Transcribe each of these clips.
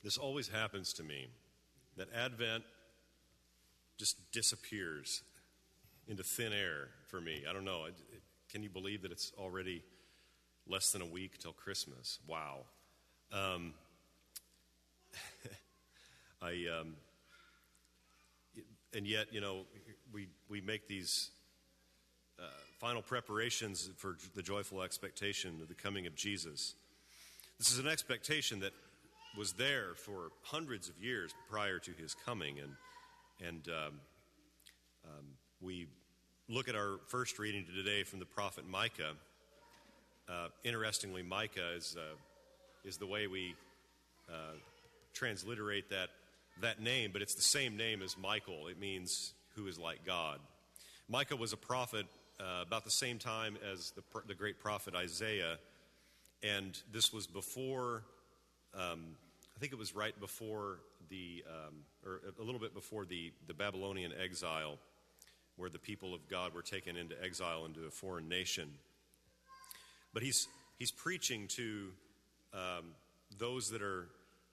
This always happens to me, that Advent just disappears into thin air for me. I don't know. Can you believe that it's already less than a week till Christmas? Wow. And yet, we make these final preparations for the joyful expectation of the coming of Jesus. This is an expectation that was there for hundreds of years prior to his coming, and we look at our first reading today from the prophet Micah. Interestingly, Micah is the way we transliterate that name, but it's the same name as Michael. It means who is like God. Micah was a prophet about the same time as the great prophet Isaiah, and this was before, I think it was right before or a little bit before the Babylonian exile, where the people of God were taken into exile into a foreign nation. But he's preaching to those that are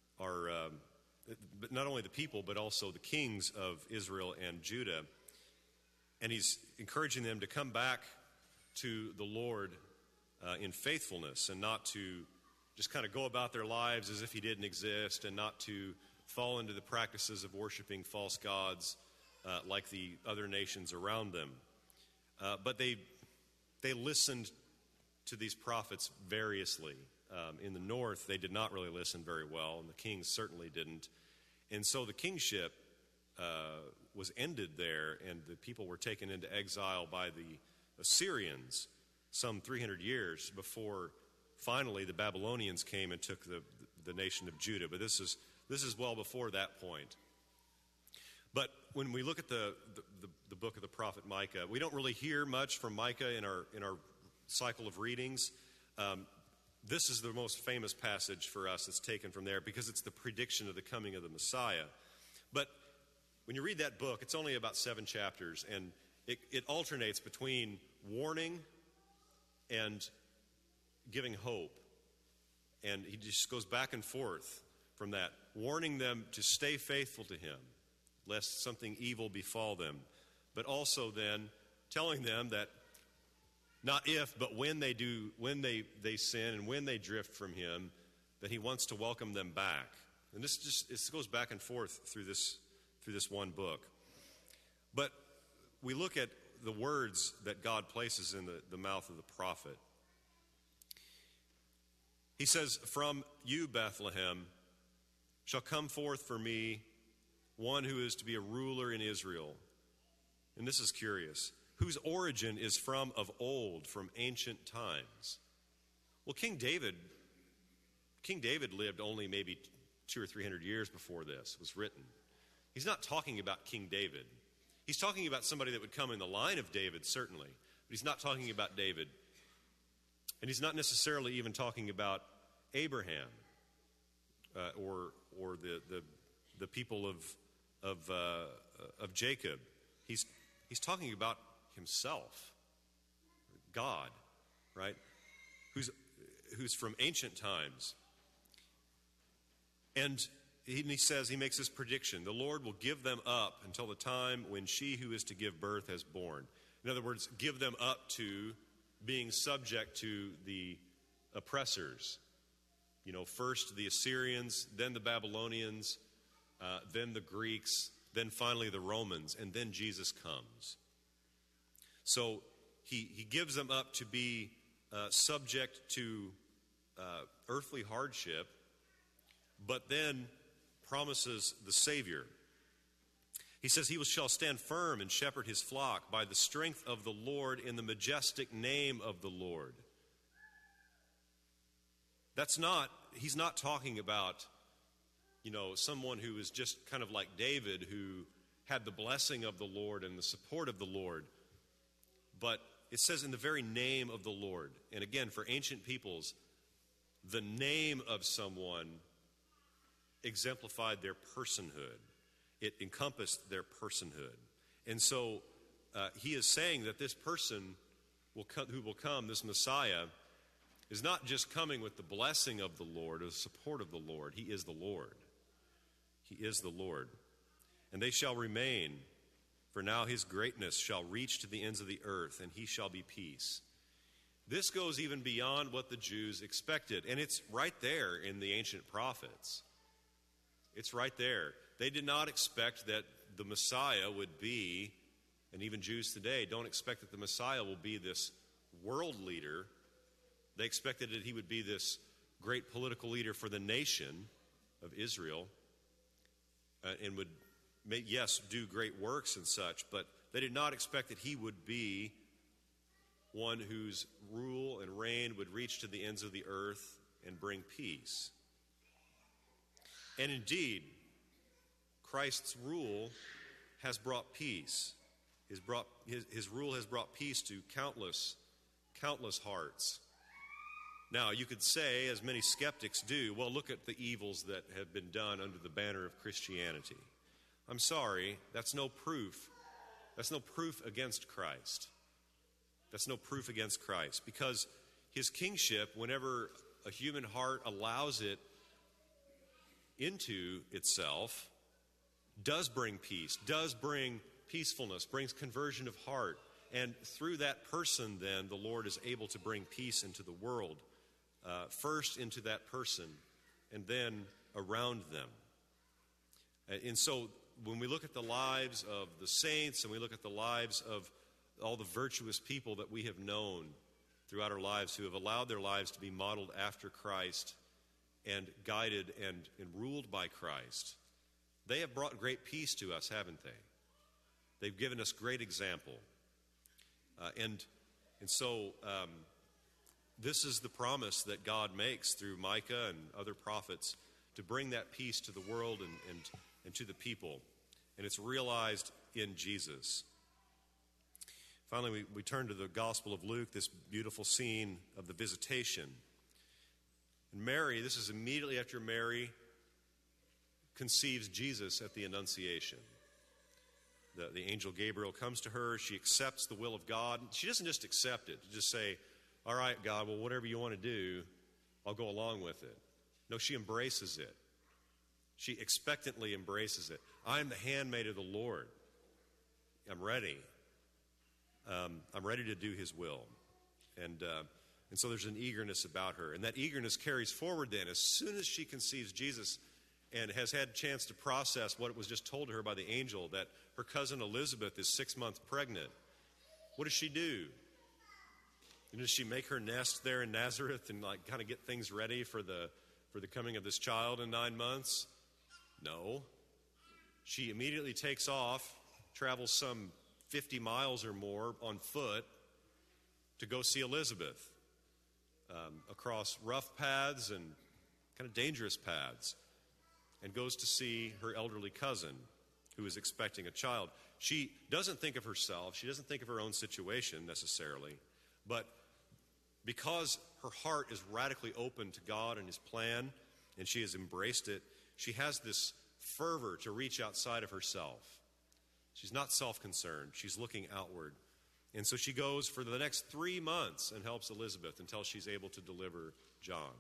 but not only the people, but also the kings of Israel and Judah. And he's encouraging them to come back to the Lord in faithfulness, and not to just kind of go about their lives as if he didn't exist, and not to fall into the practices of worshiping false gods like the other nations around them. But they listened to these prophets variously. In the north, they did not really listen very well, and the kings certainly didn't. And so the kingship was ended there, and the people were taken into exile by the Assyrians some 300 years before finally the Babylonians came and took the nation of Judah. But this is well before that point. But when we look at the book of the prophet Micah, we don't really hear much from Micah in our cycle of readings. This is the most famous passage for us that's taken from there, because it's the prediction of the coming of the Messiah. But when you read that book, it's only about 7 chapters, and it alternates between warning and giving hope. And he just goes back and forth from that, warning them to stay faithful to him, lest something evil befall them, but also then telling them that not if, but when they sin and when they drift from him, that he wants to welcome them back. And this goes back and forth through this one book. But we look at the words that God places in the mouth of the prophet. He says, "From you, Bethlehem, shall come forth for me one who is to be a ruler in Israel." And this is curious. "Whose origin is from of old, from ancient times." Well, King David lived only maybe 200 or 300 years before this was written. He's not talking about King David. He's talking about somebody that would come in the line of David, certainly, but he's not talking about David. And he's not necessarily even talking about Abraham or the people of Jacob. He's talking about himself, God, right? Who's from ancient times. And he says, he makes this prediction: the Lord will give them up until the time when she who is to give birth has born. In other words, give them up to being subject to the oppressors. First the Assyrians, then the Babylonians, then the Greeks, then finally the Romans, and then Jesus comes. So he gives them up to be subject to earthly hardship, but then promises the Savior. He says, "He shall stand firm and shepherd his flock by the strength of the Lord, in the majestic name of the Lord." He's not talking about, someone who is just kind of like David, who had the blessing of the Lord and the support of the Lord. But it says in the very name of the Lord. And again, for ancient peoples, the name of someone exemplified their personhood. It encompassed their personhood. And so he is saying that this person who will come, this Messiah, is not just coming with the blessing of the Lord or the support of the Lord. He is the Lord. He is the Lord. And they shall remain, for now his greatness shall reach to the ends of the earth, and he shall be peace. This goes even beyond what the Jews expected, and it's right there in the ancient prophets. It's right there. They did not expect that the Messiah would be, and even Jews today don't expect that the Messiah will be this world leader. They expected that he would be this great political leader for the nation of Israel, and would, yes, do great works and such, but they did not expect that he would be one whose rule and reign would reach to the ends of the earth and bring peace. And indeed, Christ's rule has brought peace. His rule has brought peace to countless hearts. Now, you could say, as many skeptics do, well, look at the evils that have been done under the banner of Christianity. I'm sorry, that's no proof. That's no proof against Christ. That's no proof against Christ, because his kingship, whenever a human heart allows it into itself, does bring peace, does bring peacefulness, brings conversion of heart. And through that person, then, the Lord is able to bring peace into the world, first into that person, and then around them. And so when we look at the lives of the saints, and we look at the lives of all the virtuous people that we have known throughout our lives, who have allowed their lives to be modeled after Christ and guided and ruled by Christ, they have brought great peace to us, haven't they? They've given us great example. And so this is the promise that God makes through Micah and other prophets, to bring that peace to the world and to the people. And it's realized in Jesus. Finally, we turn to the Gospel of Luke, this beautiful scene of the visitation. And Mary, this is immediately after Mary conceives Jesus at the Annunciation. The angel Gabriel comes to her. She accepts the will of God. She doesn't just accept it, to just say, all right, God, well, whatever you want to do, I'll go along with it. No, she embraces it. She expectantly embraces it. I'm the handmaid of the Lord. I'm ready. I'm ready to do his will. And so there's an eagerness about her. And that eagerness carries forward then. As soon as she conceives Jesus and has had a chance to process what was just told to her by the angel, that her cousin Elizabeth is 6 months pregnant, what does she do? And does she make her nest there in Nazareth and kind of get things ready for the coming of this child in 9 months? No. She immediately takes off, travels some 50 miles or more on foot to go see Elizabeth, across rough paths and kind of dangerous paths, and goes to see her elderly cousin who is expecting a child. She doesn't think of herself. She doesn't think of her own situation necessarily, but because her heart is radically open to God and his plan, and she has embraced it, she has this fervor to reach outside of herself. She's not self-concerned. She's looking outward. And so she goes for the next 3 months and helps Elizabeth until she's able to deliver John.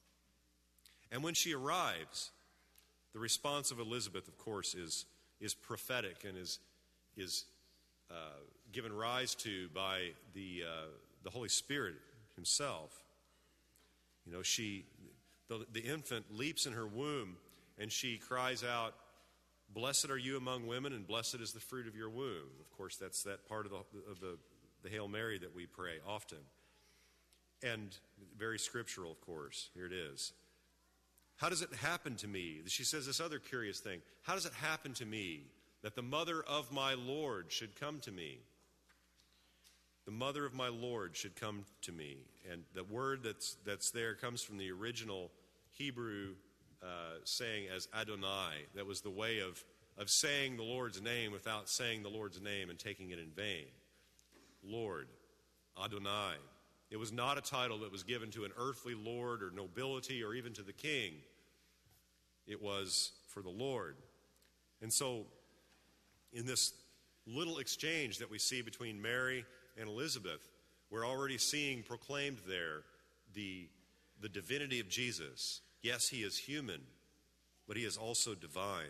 And when she arrives, the response of Elizabeth, of course, is prophetic and is given rise to by the Holy Spirit himself. You know, the infant leaps in her womb, and she cries out, "Blessed are you among women, and blessed is the fruit of your womb." Of course, that's that part of the Hail Mary that we pray often. And very scriptural, of course. Here it is. How does it happen to me? She says this other curious thing. How does it happen to me that the mother of my Lord should come to me? The mother of my Lord should come to me. And the word that's there comes from the original Hebrew saying as Adonai. That was the way of saying the Lord's name without saying the Lord's name and taking it in vain. Lord, Adonai. It was not a title that was given to an earthly lord or nobility or even to the king. It was for the Lord. And so in this little exchange that we see between Mary and Elizabeth, we're already seeing proclaimed there the divinity of Jesus. Yes, he is human, but he is also divine.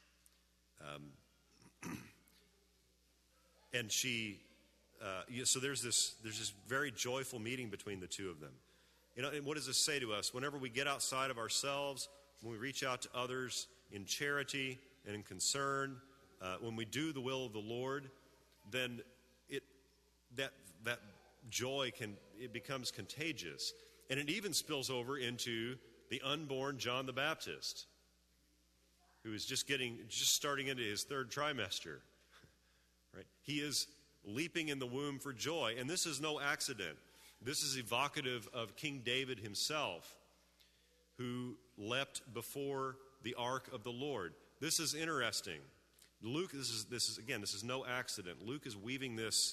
And so there's this very joyful meeting between the two of them. And what does this say to us? Whenever we get outside of ourselves, when we reach out to others in charity and in concern, when we do the will of the Lord, then that joy becomes contagious, and it even spills over into the unborn John the Baptist, who is just starting into his third trimester. Right? He is leaping in the womb for joy, and this is no accident. This is evocative of King David himself, who leapt before the ark of the Lord. This is interesting. Luke, this is no accident. Luke is weaving this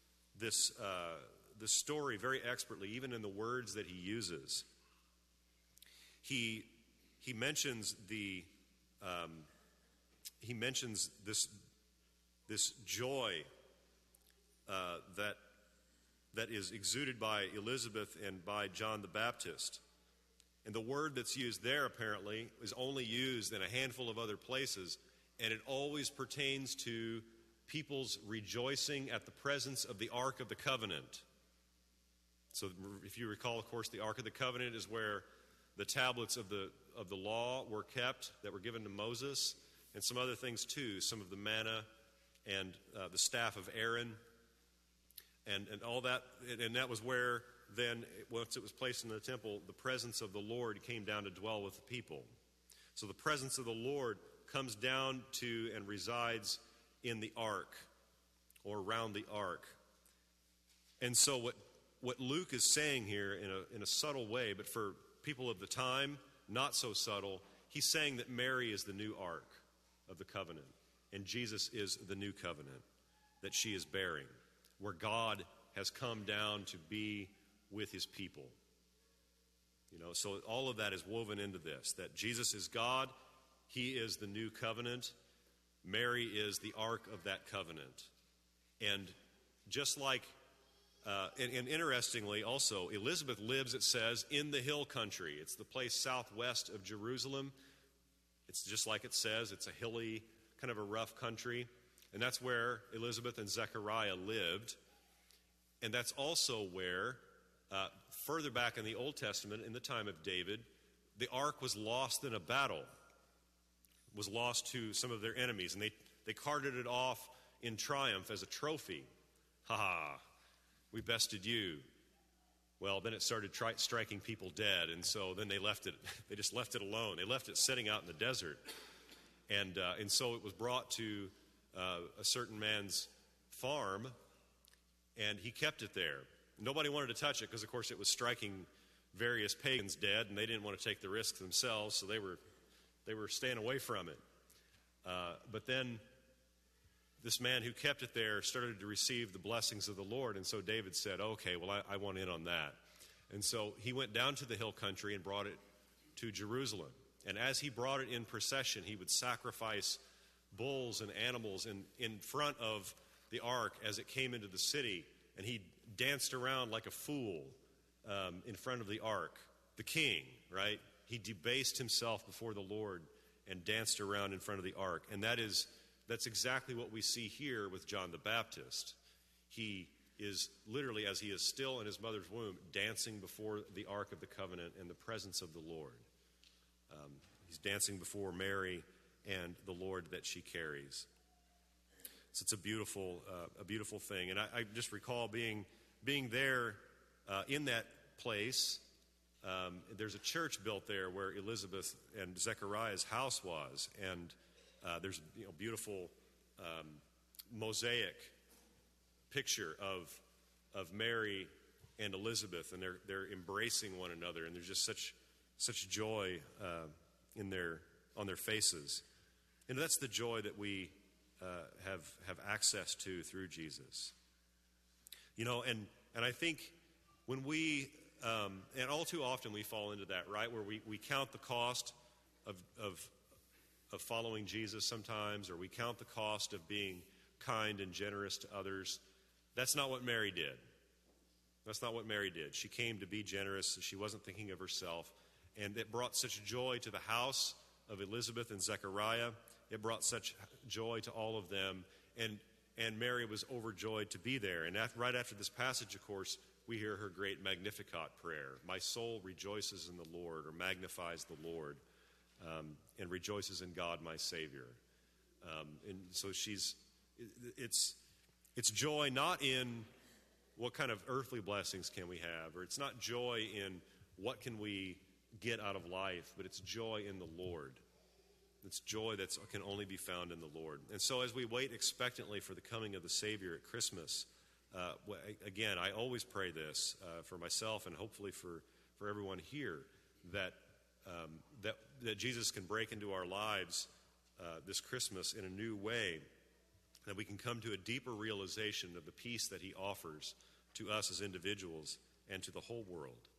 story very expertly, even in the words that he uses. He mentions this joy that is exuded by Elizabeth and by John the Baptist. And the word that's used there, apparently, is only used in a handful of other places, and it always pertains to people's rejoicing at the presence of the Ark of the Covenant. So if you recall, of course, the Ark of the Covenant is where the tablets of the law were kept that were given to Moses, and some other things too, some of the manna and the staff of Aaron and all that. And that was where then, once it was placed in the temple, the presence of the Lord came down to dwell with the people. So the presence of the Lord comes down to and resides in the ark, or around the ark. And so what Luke is saying here in a subtle way, but for people of the time, not so subtle, he's saying that Mary is the new ark of the covenant, and Jesus is the new covenant that she is bearing, where God has come down to be with his people. So all of that is woven into this, that Jesus is God, he is the new covenant, Mary is the ark of that covenant. And just like, and interestingly also, Elizabeth lives, it says, in the hill country. It's the place southwest of Jerusalem. It's just like it says, it's a hilly, kind of a rough country. And that's where Elizabeth and Zechariah lived. And that's also where, further back in the Old Testament, in the time of David, the ark was lost in a battle, was lost to some of their enemies, and they carted it off in triumph as a trophy. Ha ha, we bested you. Well, then it started striking people dead, and so then they just left it alone. They left it sitting out in the desert. And so it was brought to a certain man's farm, and he kept it there. Nobody wanted to touch it because, of course, it was striking various pagans dead, and they didn't want to take the risk themselves, so they were staying away from it. But then this man who kept it there started to receive the blessings of the Lord, and so David said, okay, well, I want in on that. And so he went down to the hill country and brought it to Jerusalem. And as he brought it in procession, he would sacrifice bulls and animals in front of the ark as it came into the city, and he danced around like a fool in front of the ark. The king, right? He debased himself before the Lord and danced around in front of the ark. And that's exactly what we see here with John the Baptist. He is literally, as he is still in his mother's womb, dancing before the ark of the covenant in the presence of the Lord. He's dancing before Mary and the Lord that she carries. So it's a beautiful thing. And I just recall being there in that place. There's a church built there where Elizabeth and Zechariah's house was, and there's beautiful mosaic picture of Mary and Elizabeth, and they're embracing one another, and there's just such joy on their faces. And that's the joy that we have access to through Jesus. And I think when we and all too often we fall into that, right, where we count the cost of following Jesus sometimes, or we count the cost of being kind and generous to others. That's not what Mary did. That's not what Mary did. She came to be generous. She wasn't thinking of herself. And it brought such joy to the house of Elizabeth and Zechariah. It brought such joy to all of them, and Mary was overjoyed to be there. And right after this passage, of course, we hear her great Magnificat prayer. My soul rejoices in the Lord, or magnifies the Lord, and rejoices in God my Savior. And so it's joy not in what kind of earthly blessings can we have, or it's not joy in what can we get out of life, but it's joy in the Lord. It's joy that can only be found in the Lord. And so as we wait expectantly for the coming of the Savior at Christmas, again, I always pray this for myself and hopefully for everyone here, that Jesus can break into our lives this Christmas in a new way, that we can come to a deeper realization of the peace that he offers to us as individuals and to the whole world.